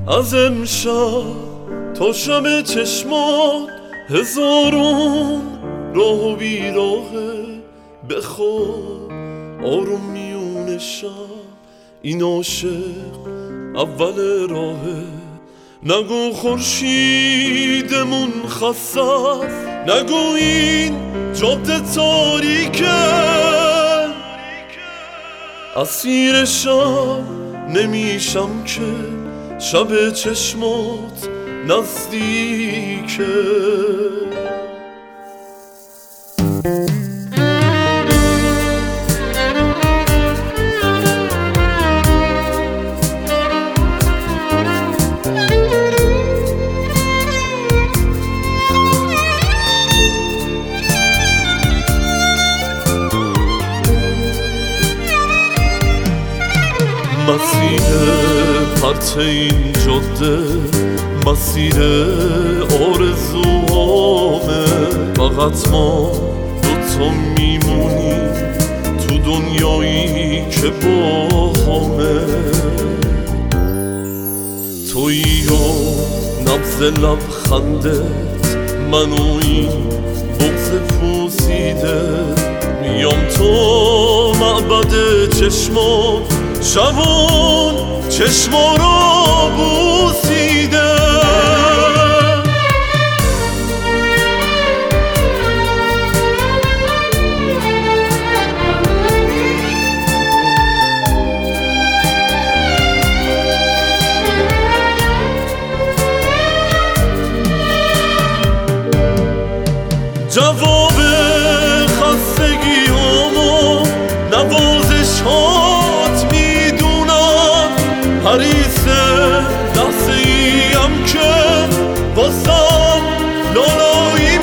از امشب تا شب چشمات هزارون راه و بیراهه. بخواب آروم میون شب، این عاشق اول راهه. نگو خورشیدمون خسته است، نگو این جاده تاریکه. اسیر شب نمیشم که شب چشمات نزدیکه. مسیر پرت این جاده مسیر آرزوهامه. فقط ما دوتا میمونیم تو دنیایی که با همه. تویی و نبض لبخندت، من و این بغض پوسیده. میام تو معبد چشمات، شبون چشما رو بوسیده. جواب خستگی همو نوازش هات میدونم. حریص لحظه ایم که واسم لالایی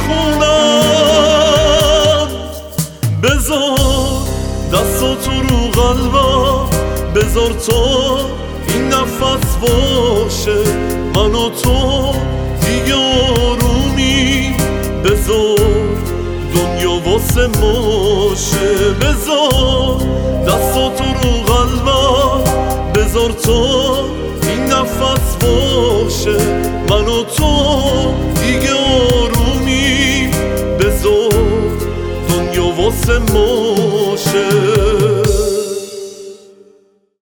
میخونم. بذار دستاتو رو قلبم، بذار تا این نفس باشه. من و تو دیگه آرومی، بذار دنیا واسه ماشه. بذار دستاتو رو قلبم، بذار تا این نفس باشه. من و تو دیگه آرومی، بذار دنیا واسه ماشه.